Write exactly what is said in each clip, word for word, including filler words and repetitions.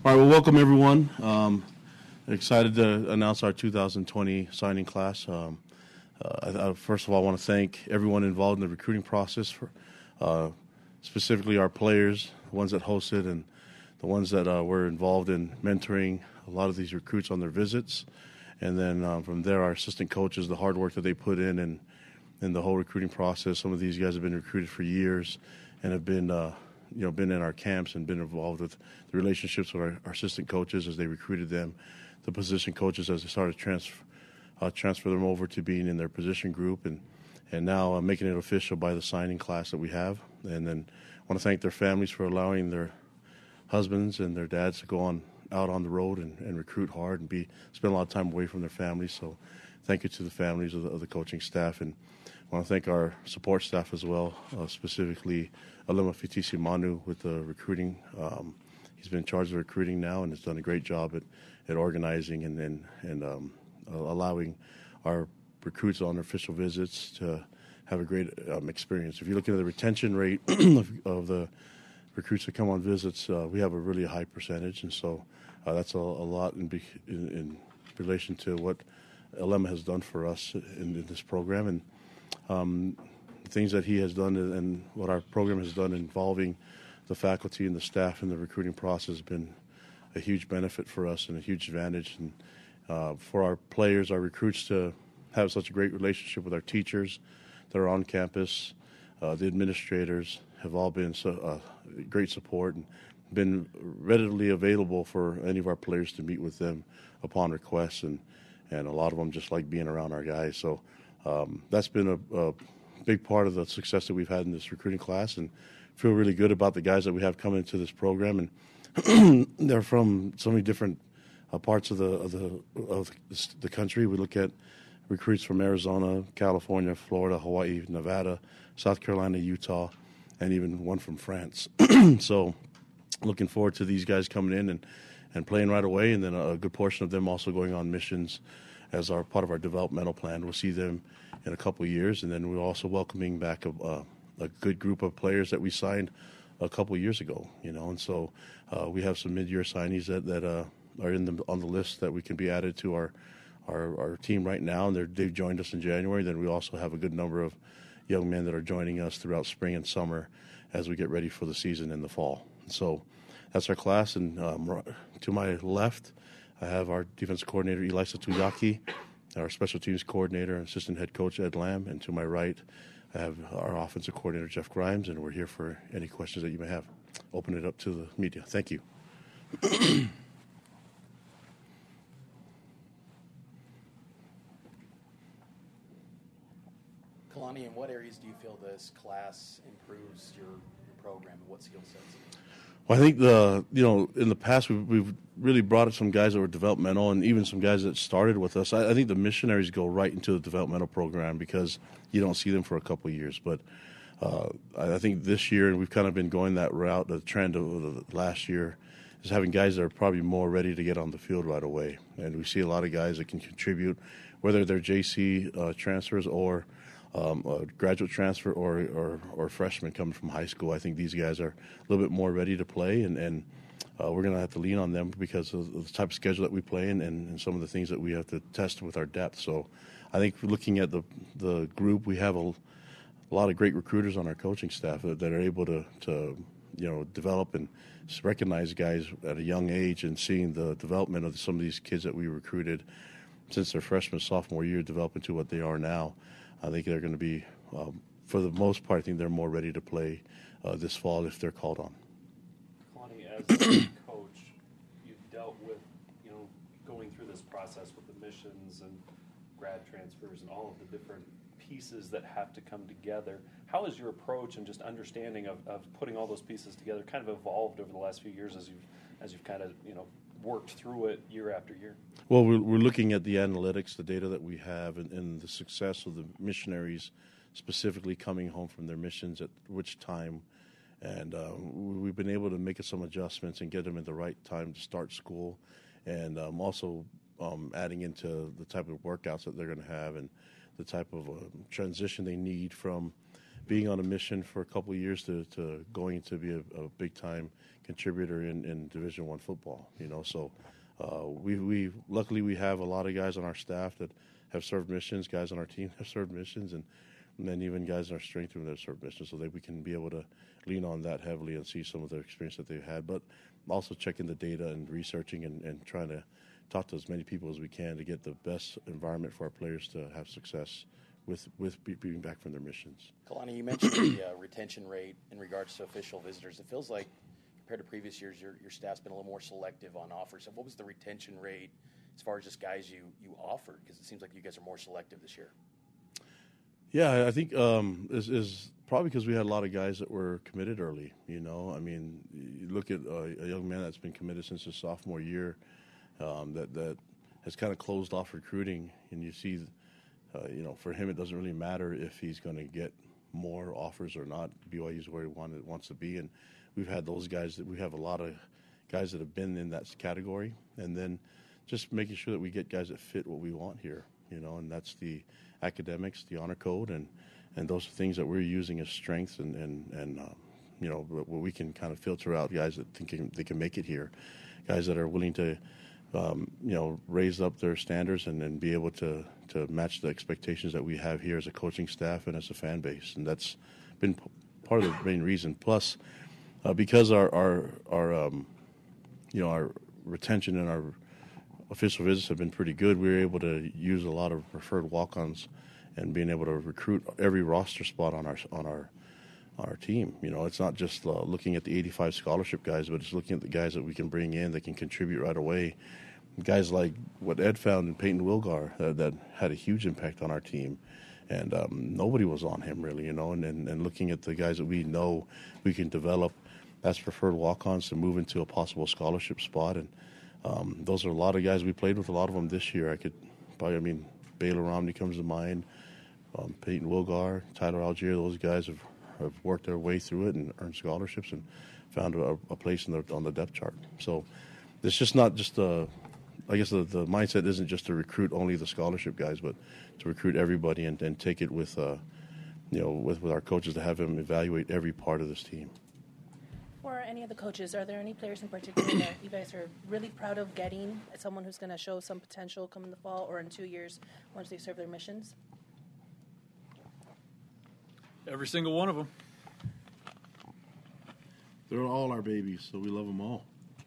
All right, well, welcome everyone. Um, excited to announce our two thousand twenty signing class. Um, uh, I, first of all, I want to thank everyone involved in the recruiting process, for uh, specifically our players, the ones that hosted, and the ones that uh, were involved in mentoring a lot of these recruits on their visits. And then um, from there, our assistant coaches, the hard work that they put in and in the whole recruiting process. Some of these guys have been recruited for years and have been uh, you know, been in our camps and been involved with the relationships with our, our assistant coaches as they recruited them, the position coaches as they started to transfer, uh, transfer them over to being in their position group, and and now uh, making it official by the signing class that we have. And then I want to thank their families for allowing their husbands and their dads to go on out on the road and, and recruit hard and be spend a lot of time away from their families. So thank you to the families of the, of the coaching staff, and I want to thank our support staff as well, uh, specifically Alema Fitisi Manu with the recruiting. Um, he's been in charge of recruiting now and has done a great job at, at organizing and and, and um, uh, allowing our recruits on official visits to have a great um, experience. If you look at the retention rate of, of the recruits that come on visits, uh, we have a really high percentage, and so uh, that's a, a lot in, in, in relation to what Alema has done for us in, in this program. And Um, things that he has done and what our program has done involving the faculty and the staff in the recruiting process has been a huge benefit for us and a huge advantage. And uh, for our players, our recruits, to have such a great relationship with our teachers that are on campus, uh, the administrators have all been so, uh, great support and been readily available for any of our players to meet with them upon request. And, and a lot of them just like being around our guys. So Um, that's been a, a big part of the success that we've had in this recruiting class, and feel really good about the guys that we have coming into this program. And they're from so many different uh, parts of the of the of the country. We look at recruits from Arizona, California, Florida, Hawaii, Nevada, South Carolina, Utah, and even one from France. So, looking forward to these guys coming in and, and playing right away, and then a good portion of them also going on missions as our part of our developmental plan. We'll see them in a couple of years, and then we're also welcoming back a, uh, a good group of players that we signed a couple of years ago. You know, and so uh, we have some mid-year signees that that uh, are in the on the list that we can be added to our our, our team right now, and they've joined us in January. Then we also have a good number of young men that are joining us throughout spring and summer as we get ready for the season in the fall. So that's our class, and um, to my left, I have our defensive coordinator, Elisa Tuyaki, our special teams coordinator and assistant head coach, Ed Lamb, and to my right, I have our offensive coordinator, Jeff Grimes, and we're here for any questions that you may have. Open it up to the media. Thank you. Kalani, in what areas do you feel this class improves your, your program, and what skill sets? Well, I think the you know in the past we've, we've really brought up some guys that were developmental, and even some guys that started with us. I, I think the missionaries go right into the developmental program because you don't see them for a couple of years. But uh, I think this year, and we've kind of been going that route. The trend of the last year is having guys that are probably more ready to get on the field right away, and we see a lot of guys that can contribute, whether they're J C uh, transfers or Um, a graduate transfer or, or or freshmen coming from high school. I think these guys are a little bit more ready to play, and, and uh, we're going to have to lean on them because of the type of schedule that we play in and, and some of the things that we have to test with our depth. So I think looking at the the group, we have a, a lot of great recruiters on our coaching staff that, that are able to, to you know develop and recognize guys at a young age, and seeing the development of some of these kids that we recruited since their freshman, sophomore year develop into what they are now. I think they're going to be, um, for the most part, I think they're more ready to play uh, this fall if they're called on. Kalani, as a coach, you've dealt with, you know, going through this process with the missions and grad transfers and all of the different pieces that have to come together. How has your approach and just understanding of, of putting all those pieces together kind of evolved over the last few years as you've, as you've kind of, you know, worked through it year after year? Well, we're, we're looking at the analytics, the data that we have, and, and the success of the missionaries specifically coming home from their missions at which time. And uh, we've been able to make some adjustments and get them at the right time to start school, and um, also um, adding into the type of workouts that they're going to have and the type of uh, transition they need from being on a mission for a couple of years to, to going to be a, a big time contributor in, in Division One football. You know, so uh, we we luckily we have a lot of guys on our staff that have served missions. Guys on our team have served missions, and, and then even guys in our strength room that have served missions, so that we can be able to lean on that heavily and see some of the experience that they've had. But also checking the data and researching and, and trying to talk to as many people as we can to get the best environment for our players to have success with with being back from their missions. Kalani, you mentioned the uh, retention rate in regards to official visitors. It feels like compared to previous years, your your staff's been a little more selective on offers. So what was the retention rate as far as just guys you, you offered? Because it seems like you guys are more selective this year. Yeah, I think um, is is probably because we had a lot of guys that were committed early. You know, I mean, you look at a, a young man that's been committed since his sophomore year, um, that that has kind of closed off recruiting, and you see. Uh, you know, for him, it doesn't really matter if he's going to get more offers or not. B Y U is where he wanted, wants to be, and we've had those guys. That we have a lot of guys that have been in that category, and then just making sure that we get guys that fit what we want here. You know, and that's the academics, the honor code, and, and those are things that we're using as strengths, and and and um, you know, where we can kind of filter out guys that think they can make it here, guys that are willing to. Um, you know, raise up their standards and, and be able to, to match the expectations that we have here as a coaching staff and as a fan base. And that's been p- part of the main reason. Plus, uh, because our, our, our um, you know, our retention and our official visits have been pretty good, we were able to use a lot of preferred walk-ons and being able to recruit every roster spot on our on our our team. You know, it's not just uh, looking at the eighty-five scholarship guys, but it's looking at the guys that we can bring in that can contribute right away. Guys like what Ed found in Peyton Wilgar uh, that had a huge impact on our team, and um, nobody was on him really, you know. And, and, and looking at the guys that we know we can develop as preferred walk-ons to move into a possible scholarship spot, and um, those are a lot of guys we played with. A lot of them this year. I could probably, I mean, Baylor Romney comes to mind, um, Peyton Wilgar, Tyler Algier. Those guys have. have worked their way through it and earned scholarships and found a, a place in the, on the depth chart. So it's just not just a, I guess the, the mindset isn't just to recruit only the scholarship guys, but to recruit everybody and, and take it with, uh, you know, with, with our coaches to have them evaluate every part of this team. For any of the coaches, are there any players in particular that you guys are really proud of getting, someone who's going to show some potential come in the fall or in two years once they serve their missions? Every single one of them. They're all our babies, so we love them all.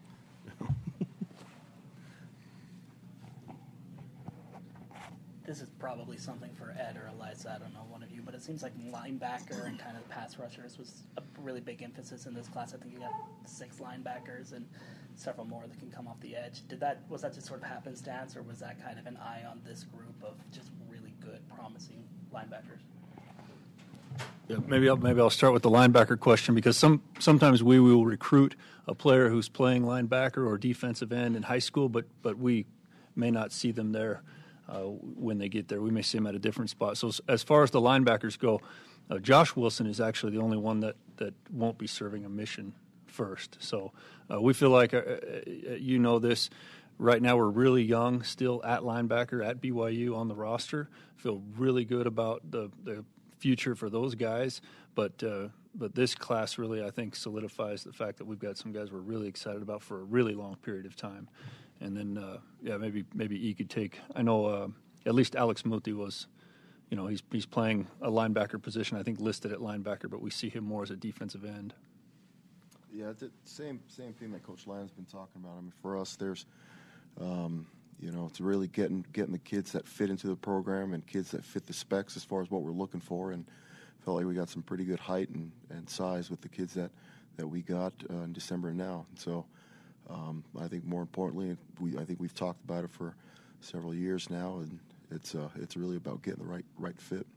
This is probably something for Ed or Eliza, I don't know, one of you, but it seems like linebacker and kind of pass rushers was a really big emphasis in this class. I think you got six linebackers and several more that can come off the edge. Did that was that just sort of happenstance, or was that kind of an eye on this group of just really good, promising linebackers? Yeah, maybe I'll maybe I'll start with the linebacker question, because some sometimes we will recruit a player who's playing linebacker or defensive end in high school, but but we may not see them there uh, when they get there. We may see them at a different spot. So as far as the linebackers go, uh, Josh Wilson is actually the only one that, that won't be serving a mission first. So uh, we feel like, uh, you know this, right now we're really young still at linebacker at B Y U on the roster. Feel really good about the, the future for those guys, but uh, but this class really, I think, solidifies the fact that we've got some guys we're really excited about for a really long period of time. And then, uh, yeah, maybe maybe E could take. I know uh, at least Alex Muti was, you know, he's he's playing a linebacker position, I think, listed at linebacker, but we see him more as a defensive end. Yeah, it's the same same thing that Coach Lyon's been talking about. I mean, for us, there's, um, you know, it's really getting getting the kids that fit into the program and kids that fit the specs as far as what we're looking for. And felt like we got some pretty good height and, and size with the kids that, that we got uh, in December and now. And so um, I think more importantly, we I think we've talked about it for several years now, and it's uh, it's really about getting the right right fit.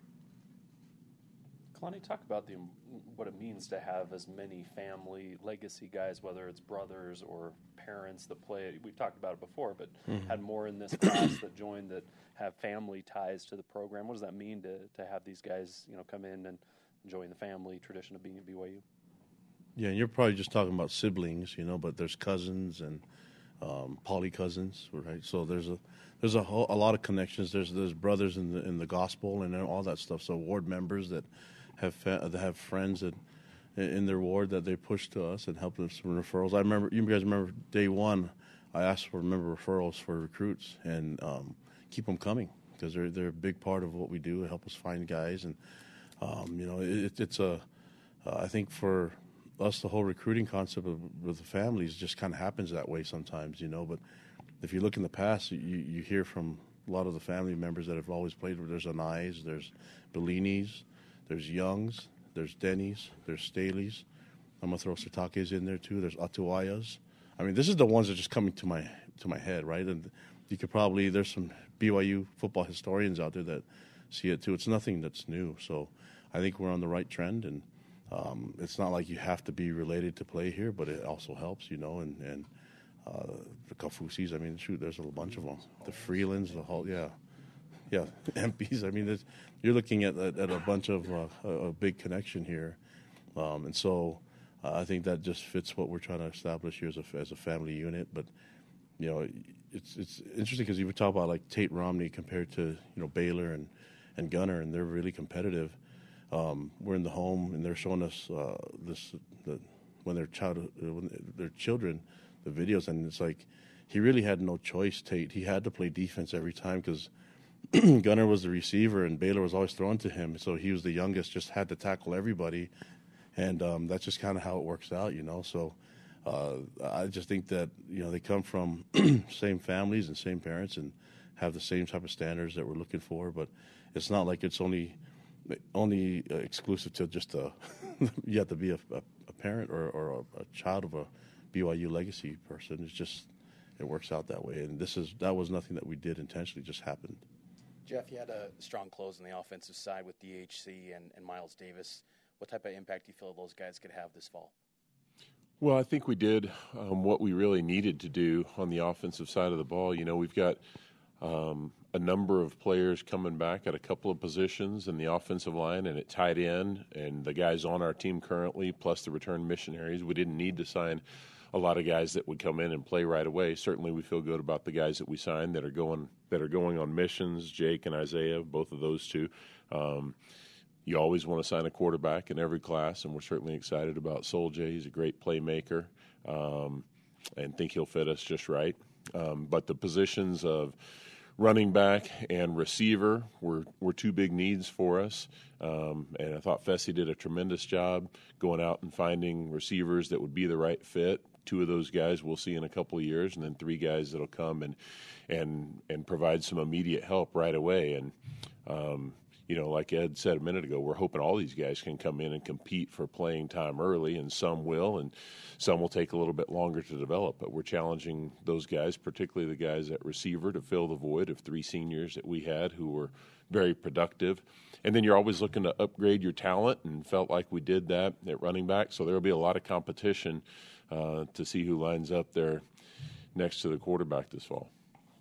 Kalani, talk about the what it means to have as many family legacy guys, whether it's brothers or parents that play. We've talked about it before, but mm-hmm. had more in this class that joined that have family ties to the program. What does that mean to, to have these guys, you know, come in and join the family tradition of being at B Y U? Yeah, and you're probably just talking about siblings, you know, but there's cousins and um, poly cousins, right? So there's a there's a whole, a lot of connections. There's there's brothers in the in the gospel and all that stuff. So ward members that have fa- that have friends that in their ward that they push to us and help us with referrals. I remember, you guys remember day one, I asked for member referrals for recruits and um, keep them coming because they're they're a big part of what we do. Help us find guys, and um, you know, it, it's a uh, I think for us the whole recruiting concept of, with the families just kind of happens that way sometimes, you know. But if you look in the past, you you hear from a lot of the family members that have always played. There's Anais, there's Bellinis, there's Youngs, there's Denny's, there's Staley's. I'm gonna throw Sitake's in there too. There's Atuayas. I mean, this is the ones that are just coming to my to my head, right? And you could probably there's some B Y U football historians out there that see it too. It's nothing that's new, so I think we're on the right trend. And um, it's not like you have to be related to play here, but it also helps, you know. And and uh, the Kafusis, I mean, shoot, there's a bunch of them. The Freelands, the whole, yeah, yeah, M Ps. I mean, you're looking at at, at a bunch of uh, a, a big connection here, um, and so. Uh, I think that just fits what we're trying to establish here as a, as a family unit. But, you know, it's it's interesting because you would talk about, like, Tate Romney compared to, you know, Baylor and, and Gunner, and they're really competitive. Um, we're in the home, and they're showing us uh, this the, when they're child when they're children, the videos, and it's like he really had no choice, Tate. He had to play defense every time because Gunner was the receiver, and Baylor was always throwing to him. So he was the youngest, just had to tackle everybody. And um, that's just kind of how it works out, you know. So uh, I just think that, you know, they come from same families and same parents and have the same type of standards that we're looking for. But it's not like it's only only uh, exclusive to just a you have to be a, a, a parent or, or a, a child of a B Y U legacy person. It's just it works out that way. And this is that was nothing that we did intentionally; it just happened. Jeff, you had a strong close on the offensive side with D H C and, and Miles Davis. What type of impact do you feel those guys could have this fall? Well, I think we did um, what we really needed to do on the offensive side of the ball. You know, we've got um, a number of players coming back at a couple of positions in the offensive line and at tight end, and the guys on our team currently, plus the return missionaries. We didn't need to sign a lot of guys that would come in and play right away. Certainly, we feel good about the guys that we signed that are going that are going on missions. Jake and Isaiah, both of those two. Um, You always want to sign a quarterback in every class, and we're certainly excited about Soljay. He's a great playmaker, um, and think he'll fit us just right. Um, but the positions of running back and receiver were, were two big needs for us, um, and I thought Fessy did a tremendous job going out and finding receivers that would be the right fit. Two of those guys we'll see in a couple of years, and then three guys that'll come and and and provide some immediate help right away. And um, you know, like Ed said a minute ago, we're hoping all these guys can come in and compete for playing time early, and some will, and some will take a little bit longer to develop. But we're challenging those guys, particularly the guys at receiver, to fill the void of three seniors that we had who were very productive. And then you're always looking to upgrade your talent, and felt like we did that at running back. So there will be a lot of competition uh, to see who lines up there next to the quarterback this fall.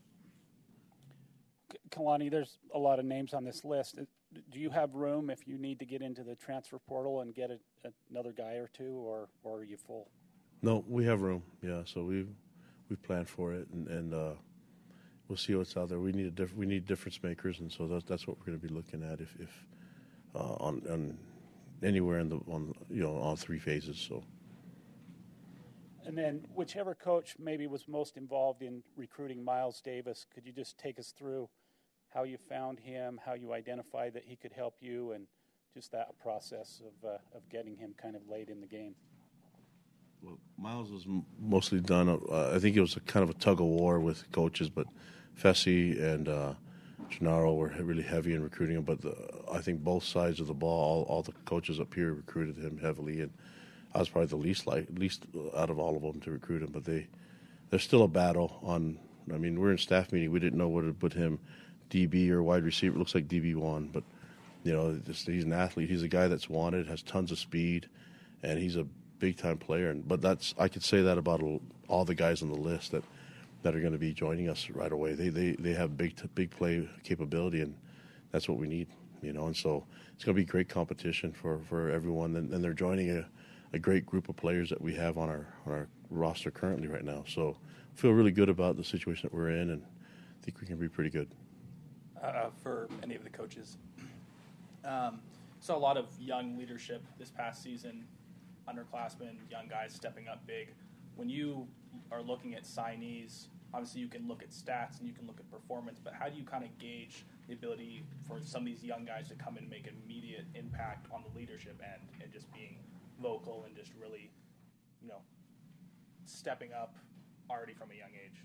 Kalani, there's a lot of names on this list. Do you have room if you need to get into the transfer portal and get a, another guy or two, or, or are you full? No, we have room. Yeah, so we we planned for it, and, and uh, we'll see what's out there. We need a diff- we need difference makers, and so that's that's what we're going to be looking at if, if uh, on on anywhere in the on you know all three phases. So. And then whichever coach maybe was most involved in recruiting Miles Davis, could you just take us through how you found him, how you identified that he could help you, and just that process of uh, of getting him kind of late in the game? Well, Miles was m- mostly done. Uh, I think it was a kind of a tug of war with coaches, but Fessy and uh, Gennaro were really heavy in recruiting him. But the, I think both sides of the ball, all, all the coaches up here recruited him heavily, and I was probably the least like least out of all of them to recruit him. But they there's still a battle on. I mean, we're in staff meeting. We didn't know whether to put him D B or wide receiver. It looks like D B one, but you know, this, he's an athlete. He's a guy that's wanted, has tons of speed, and he's a big time player. And but that's I could say that about all the guys on the list that, that are going to be joining us right away. They they they have big big play capability, and that's what we need. You know, and so it's going to be great competition for, for everyone, and, and they're joining a, a great group of players that we have on our on our roster currently right now. So I feel really good about the situation that we're in, and think we can be pretty good. Uh, for any of the coaches. Um, saw a lot of young leadership this past season, underclassmen, young guys stepping up big. When you are looking at signees, obviously you can look at stats and you can look at performance, but how do you kind of gauge the ability for some of these young guys to come in and make an immediate impact on the leadership end and just being vocal and just really, you know, stepping up already from a young age?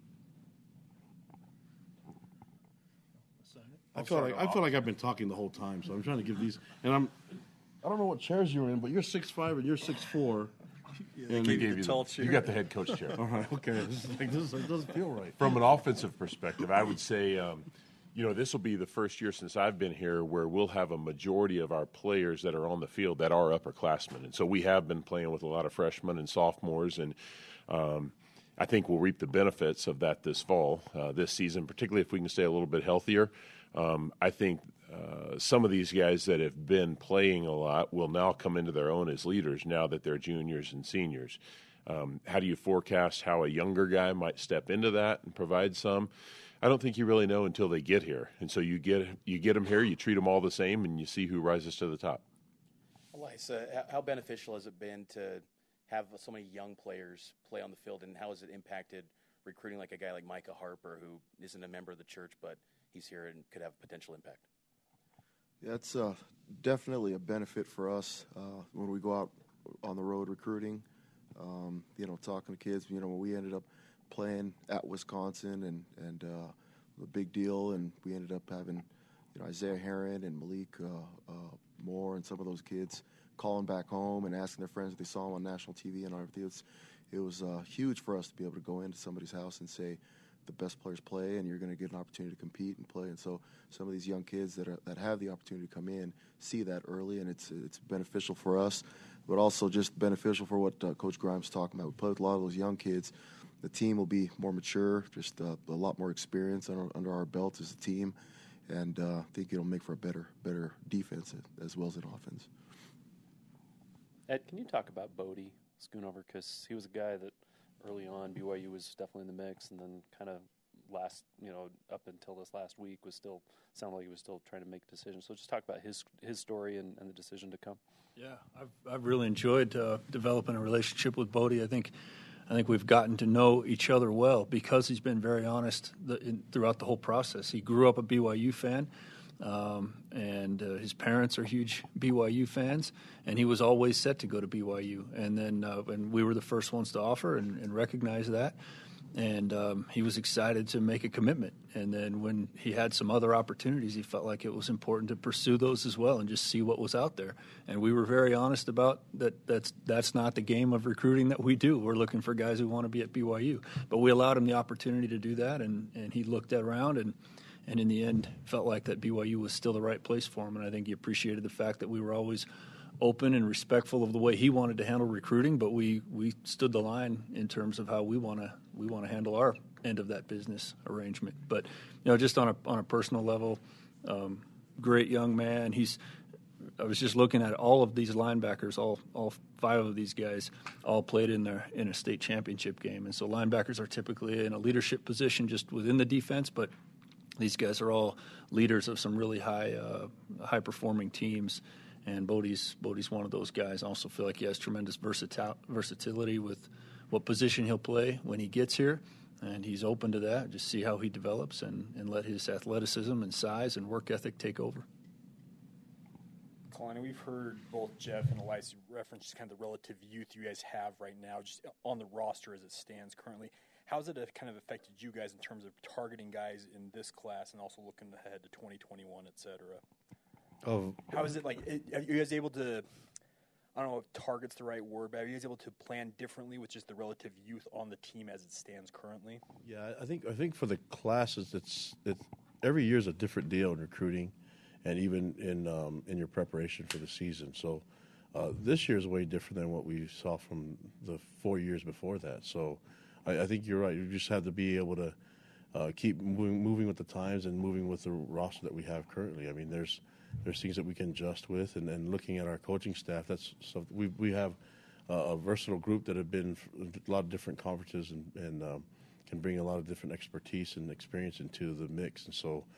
I feel like I feel like I've been talking the whole time, so I'm trying to give these. And I'm, I don't know what chairs you're in, but you're six five and you're six four. And we gave you, the, you got the head coach chair. All right, okay. This is like this. It doesn't feel right. From an offensive perspective, I would say, um, you know, this will be the first year since I've been here where we'll have a majority of our players that are on the field that are upperclassmen, and so we have been playing with a lot of freshmen and sophomores, and um, I think we'll reap the benefits of that this fall, uh, this season, particularly if we can stay a little bit healthier. Um, I think uh, some of these guys that have been playing a lot will now come into their own as leaders now that they're juniors and seniors. Um, how do you forecast how a younger guy might step into that and provide some? I don't think you really know until they get here. And so you get you get them here, you treat them all the same, and you see who rises to the top. Elisa, how beneficial has it been to have so many young players play on the field, and how has it impacted recruiting like a guy like Micah Harper, who isn't a member of the church, but he's here and could have potential impact? Yeah, it's uh, definitely a benefit for us uh, when we go out on the road recruiting. Um, you know, talking to kids. You know, when we ended up playing at Wisconsin, and and uh, a big deal, and we ended up having, you know, Isaiah Heron and Malik uh, uh, Moore and some of those kids calling back home and asking their friends if they saw them on national T V and everything. It was, it was uh, huge for us to be able to go into somebody's house and say, the best players play, and you're going to get an opportunity to compete and play. And so some of these young kids that are, that have the opportunity to come in see that early, and it's it's beneficial for us, but also just beneficial for what uh, Coach Grimes is talking about. We play with a lot of those young kids. The team will be more mature, just uh, a lot more experience under, under our belt as a team, and uh, I think it'll make for a better better defense as well as an offense. Ed, can you talk about Bodie Schoonover? Because he was a guy that early on, B Y U was definitely in the mix, and then kind of last, you know, up until this last week was still, sounded like he was still trying to make decisions. So just talk about his his story and, and the decision to come. Yeah, I've I've really enjoyed uh, developing a relationship with Bodie. I think I think we've gotten to know each other well because he's been very honest the, in, throughout the whole process. He grew up a B Y U fan. Um, and uh, his parents are huge B Y U fans, and he was always set to go to B Y U. And then uh, and we were the first ones to offer and, and recognize that. And um, he was excited to make a commitment. And then when he had some other opportunities, he felt like it was important to pursue those as well and just see what was out there. And we were very honest about that. That's that's not the game of recruiting that we do. We're looking for guys who want to be at B Y U. But we allowed him the opportunity to do that, and, and he looked around and. And in the end, felt like that B Y U was still the right place for him. And I think he appreciated the fact that we were always open and respectful of the way he wanted to handle recruiting, but we, we stood the line in terms of how we want to we want to handle our end of that business arrangement. But you know, just on a on a personal level, um, great young man. He's. I was just looking at all of these linebackers, all all five of these guys, all played in their in a state championship game, and so linebackers are typically in a leadership position just within the defense, but these guys are all leaders of some really high, uh, high-performing teams, and Bodie's Bodie's one of those guys. I also feel like he has tremendous versatil- versatility with what position he'll play when he gets here, and he's open to that. Just see how he develops and, and let his athleticism and size and work ethic take over. Kalani, we've heard both Jeff and Elisa reference kind of the relative youth you guys have right now, just on the roster as it stands currently. How's it kind of affected you guys in terms of targeting guys in this class and also looking ahead to twenty twenty-one, et cetera? Oh, how is it like? Are you guys able to? I don't know if target's the right word, but are you guys able to plan differently with just the relative youth on the team as it stands currently? Yeah, I think I think for the classes, it's it's every year is a different deal in recruiting, and even in um, in your preparation for the season. So uh, this year is way different than what we saw from the four years before that. So. I, I think you're right. You just have to be able to uh, keep moving, moving with the times and moving with the roster that we have currently. I mean, there's there's things that we can adjust with, and, and looking at our coaching staff, that's so we we have uh, a versatile group that have been a lot of different conferences and, and um, can bring a lot of different expertise and experience into the mix. And so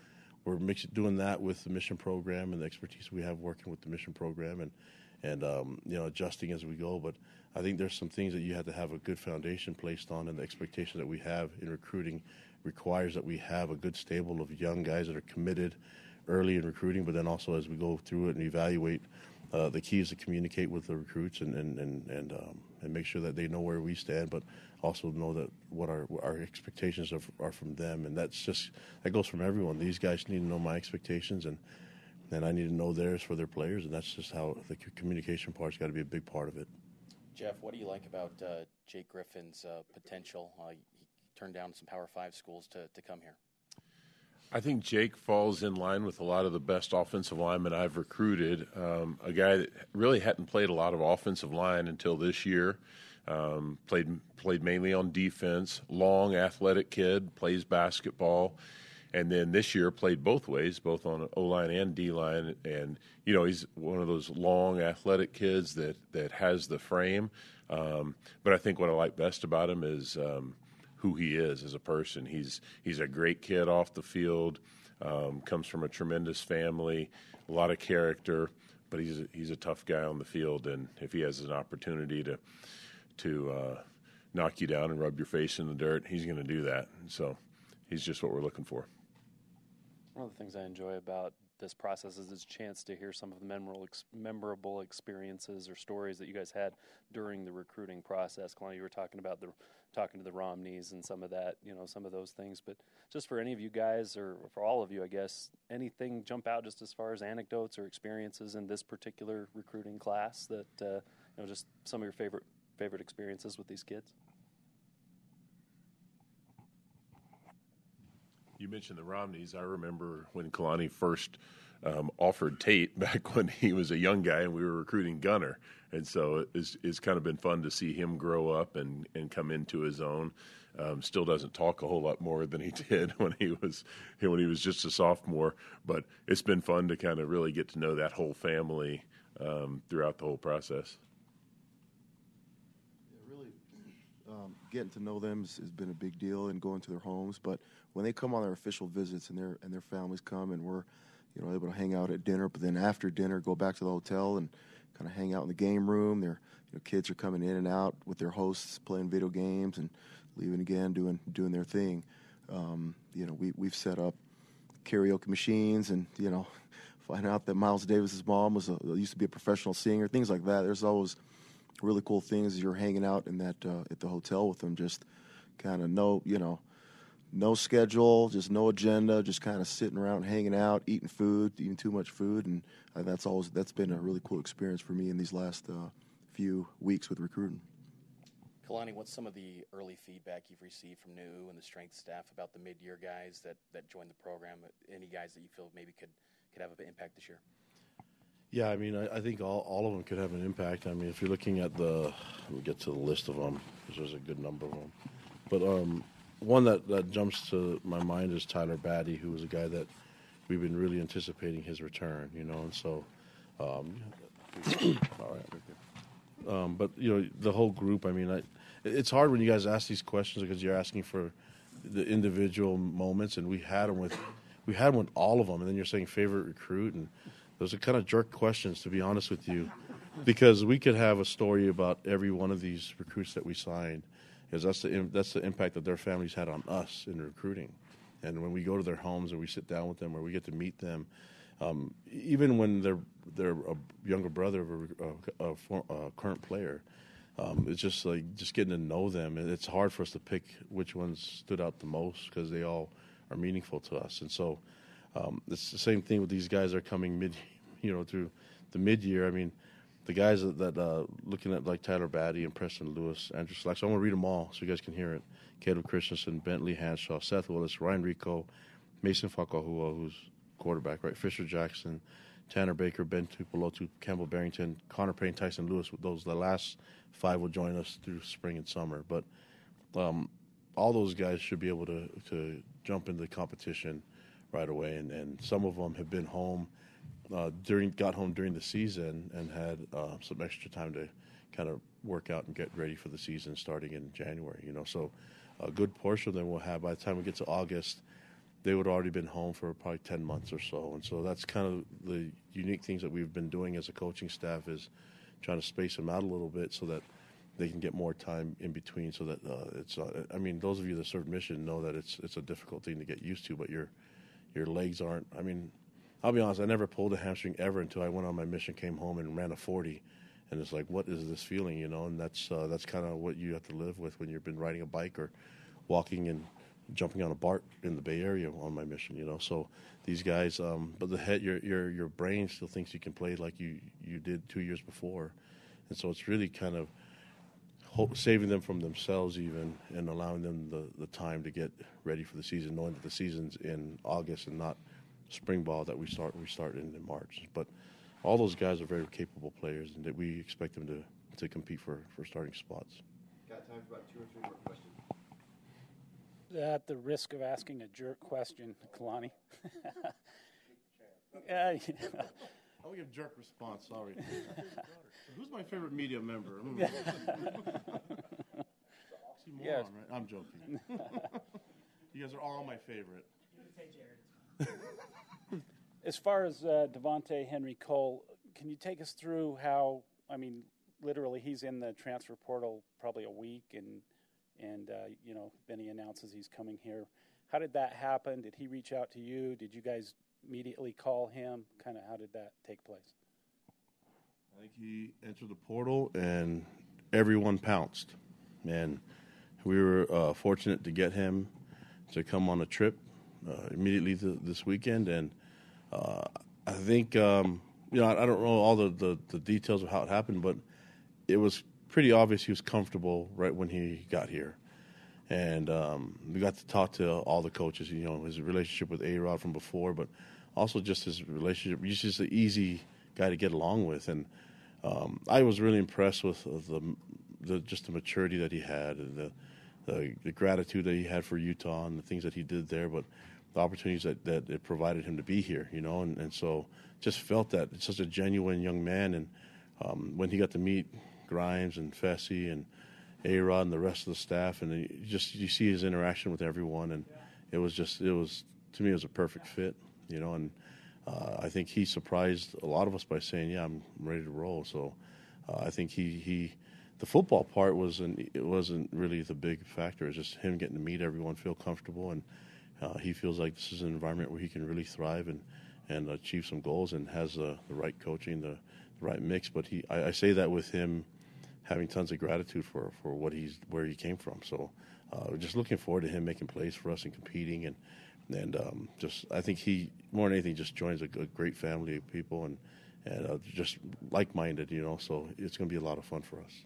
we're mixing, doing that with the mission program and the expertise we have working with the mission program, and and um, you know, adjusting as we go. But I think there's some things that you have to have a good foundation placed on, and the expectation that we have in recruiting requires that we have a good stable of young guys that are committed early in recruiting, but then also as we go through it and evaluate, uh, the key is to communicate with the recruits and and and and, um, and make sure that they know where we stand, but also know that what our our expectations are, are from them, and that's just that goes from everyone. These guys need to know my expectations, and and I need to know theirs for their players, and that's just how the communication part's got to be a big part of it. Jeff, what do you like about uh, Jake Griffin's uh, potential? Uh, he turned down some Power Five schools to to come here. I think Jake falls in line with a lot of the best offensive linemen I've recruited. Um, a guy that really hadn't played a lot of offensive line until this year. Um, played played mainly on defense. Long, athletic kid, plays basketball, and then this year played both ways, both on O-line and D-line. And you know, he's one of those long, athletic kids that that has the frame. Um, but I think what I like best about him is um, who he is as a person. He's he's a great kid off the field. Um, comes from a tremendous family, a lot of character. But he's a, he's a tough guy on the field, and if he has an opportunity to to uh, knock you down and rub your face in the dirt, he's going to do that. So he's just what we're looking for. One of the things I enjoy about this process is this chance to hear some of the memorable, memorable experiences or stories that you guys had during the recruiting process. Kalani, you were talking about the talking to the Romneys and some of that, you know, some of those things. But just for any of you guys, or for all of you, I guess, anything jump out just as far as anecdotes or experiences in this particular recruiting class that, uh, you know, just some of your favorite favorite experiences with these kids? You mentioned the Romneys. I remember when Kalani first um, offered Tate back when he was a young guy and we were recruiting Gunner. And so it's, it's kind of been fun to see him grow up and, and come into his own. Um, still doesn't talk a whole lot more than he did when he was when he was just a sophomore. But it's been fun to kind of really get to know that whole family um, throughout the whole process. Um, getting to know them has, has been a big deal, and going to their homes. But when they come on their official visits and their and their families come, and we're, you know, able to hang out at dinner, but then after dinner go back to the hotel and kind of hang out in the game room. Their you know, kids are coming in and out with their hosts, playing video games and leaving again, doing doing their thing. Um, you know, we we've set up karaoke machines, and you know, find out that Miles Davis's mom was a, used to be a professional singer, things like that. There's always really cool things as you're hanging out in that uh, at the hotel with them. Just kind of no, you know, no schedule, just no agenda, just kind of sitting around, hanging out, eating food, eating too much food, and uh, that's always that's been a really cool experience for me in these last uh, few weeks with recruiting. Kalani, what's some of the early feedback you've received from N U and the strength staff about the mid-year guys that, that joined the program? Any guys that you feel maybe could, could have an impact this year? Yeah, I mean, I, I think all, all of them could have an impact. I mean, if you're looking at the, let me get to the list of them, because there's a good number of them. But um, one that, that jumps to my mind is Tyler Batty, who was a guy that we've been really anticipating his return, you know, and so, um, all right. Um, but, you know, the whole group, I mean, I, it's hard when you guys ask these questions because you're asking for the individual moments, and we had them with, we had them with all of them, and then you're saying favorite recruit, and those are kind of jerk questions, to be honest with you, because we could have a story about every one of these recruits that we signed, because that's the that's the impact that their families had on us in recruiting. And when we go to their homes and we sit down with them or we get to meet them, um, even when they're they're a younger brother of a, a, a current player, um, it's just like just getting to know them. And it's hard for us to pick which ones stood out the most because they all are meaningful to us. And so. Um, it's the same thing with these guys that are coming mid, you know, through the mid-year. I mean, the guys that, that uh, looking at like Tyler Batty and Preston Lewis, Andrew Slack. So I'm gonna read them all so you guys can hear it. Caleb Christensen, Bentley Hanshaw, Seth Willis, Ryan Rico, Mason Fakahua, who's quarterback, right? Fisher Jackson, Tanner Baker, Ben Tupolotu, Campbell Barrington, Connor Payne, Tyson Lewis. Those the last five will join us through spring and summer. But um, all those guys should be able to to jump into the competition right away, and, and some of them have been home uh, during got home during the season and had uh, some extra time to kind of work out and get ready for the season starting in January. You know, so a good portion of them will have by the time we get to August, they would have already been home for probably ten months or so. And so that's kind of the unique things that we've been doing as a coaching staff is trying to space them out a little bit so that they can get more time in between so that uh, it's, uh, I mean, those of you that serve mission know that it's it's a difficult thing to get used to, but your your legs aren't, I mean, I'll be honest, I never pulled a hamstring ever until I went on my mission, came home and ran a forty. And it's like, what is this feeling, you know? And that's uh, that's kind of what you have to live with when you've been riding a bike or walking and jumping on a BART in the Bay Area on my mission, you know. So these guys, um, but the head, your your your brain still thinks you can play like you, you did two years before. And so it's really kind of hope, saving them from themselves even and allowing them the, the time to get ready for the season, knowing that the season's in August and not spring ball that we start we start in, in March. But all those guys are very capable players, and that we expect them to, to compete for, for starting spots. Got time for about two or three more questions. At the risk of asking a jerk question, Kalani. uh, I'll give jerk response, sorry. Who's my favorite media member? Oxymoron, Yes. right? I'm joking. You guys are all my favorite. As far as uh, Devontae Henry Cole, can you take us through how, I mean, literally he's in the transfer portal probably a week, and, and uh, you know, then he announces he's coming here. How did that happen? Did he reach out to you? Did you guys immediately call him? Kind of how did that take place? I think he entered the portal, and everyone pounced. And we were uh, fortunate to get him to come on a trip uh, immediately th- this weekend, and Uh, I think, um, you know, I, I don't know all the, the, the details of how it happened, but it was pretty obvious he was comfortable right when he got here. And um, we got to talk to all the coaches, you know, his relationship with A-Rod from before, but also just his relationship. He's just an easy guy to get along with. And um, I was really impressed with uh, the, the just the maturity that he had and the, the, the gratitude that he had for Utah and the things that he did there. But the opportunities that, that it provided him to be here, you know, and, and so just felt that it's such a genuine young man. And um, when he got to meet Grimes and Fessy and A-Rod and the rest of the staff, and you just you see his interaction with everyone, and it was just, it was, to me, it was a perfect fit, you know, and uh, I think he surprised a lot of us by saying, yeah, I'm ready to roll. So uh, I think he, he, the football part wasn't, it wasn't really the big factor. It's just him getting to meet everyone, feel comfortable, and Uh, he feels like this is an environment where he can really thrive and, and achieve some goals, and has uh, the right coaching, the, the right mix. But he, I, I say that with him having tons of gratitude for, for what he's where he came from. So uh, we're just looking forward to him making plays for us and competing, and and um, just I think he more than anything just joins a, a great family of people and and uh, just like-minded, you know. So it's going to be a lot of fun for us.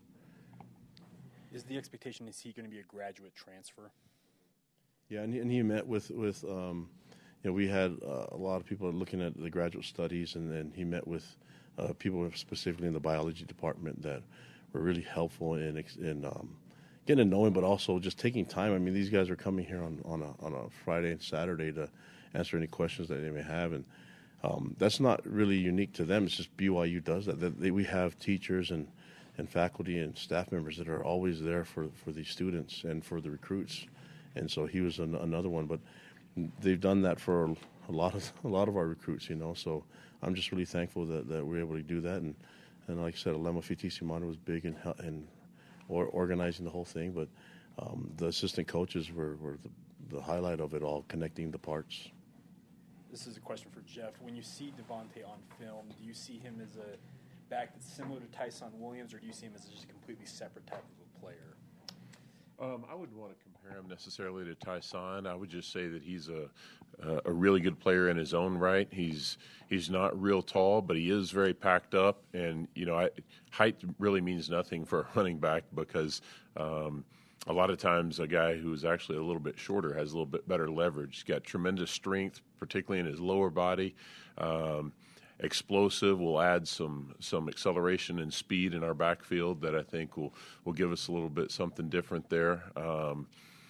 Is the expectation, is he going to be a graduate transfer? Yeah, and he, and he met with, with um, you know, we had uh, a lot of people looking at the graduate studies, and then he met with uh, people specifically in the biology department that were really helpful in, in um, getting to know him, but also just taking time. I mean, these guys are coming here on, on, a, on a Friday and Saturday to answer any questions that they may have, and um, that's not really unique to them. It's just B Y U does that. that they, we have teachers and, and faculty and staff members that are always there for, for these students and for the recruits. And so he was an, another one, but they've done that for a lot of a lot of our recruits, you know. So I'm just really thankful that, that we're able to do that. And, and like I said, Alema Fiti-Simano was big in in or organizing the whole thing, but um, the assistant coaches were, were the, the highlight of it all, connecting the parts. This is a question for Jeff. When you see Devontae on film, do you see him as a back that's similar to Tyson Williams, or do you see him as just a completely separate type of a player? Um, I wouldn't want to compare him necessarily to Tyson. I would just say that he's a uh, a really good player in his own right. He's he's not real tall, but he is very packed up. And you know, I, height really means nothing for a running back, because um, a lot of times a guy who is actually a little bit shorter has a little bit better leverage. He's got tremendous strength, particularly in his lower body. Um, explosive, will add some some acceleration and speed in our backfield that I think will will give us a little bit something different there. Um,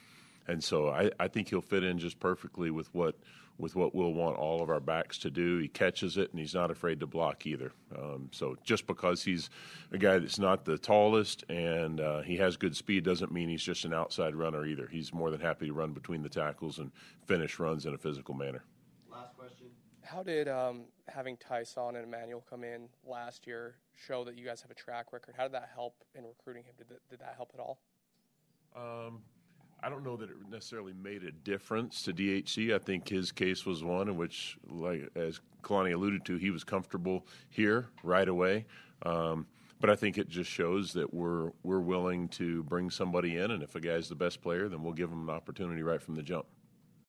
and so I, I think he'll fit in just perfectly with what with what we'll want all of our backs to do. He catches it, and he's not afraid to block either. Um, so just because he's a guy that's not the tallest and uh, he has good speed doesn't mean he's just an outside runner either. He's more than happy to run between the tackles and finish runs in a physical manner. Last question. How did um, having Tyson and Emmanuel come in last year show that you guys have a track record? How did that help in recruiting him? Did that, did that help at all? Um, I don't know that it necessarily made a difference to D H C. I think his case was one in which, like as Kalani alluded to, he was comfortable here right away. Um, but I think it just shows that we're we're willing to bring somebody in, and if a guy's the best player, then we'll give him an opportunity right from the jump.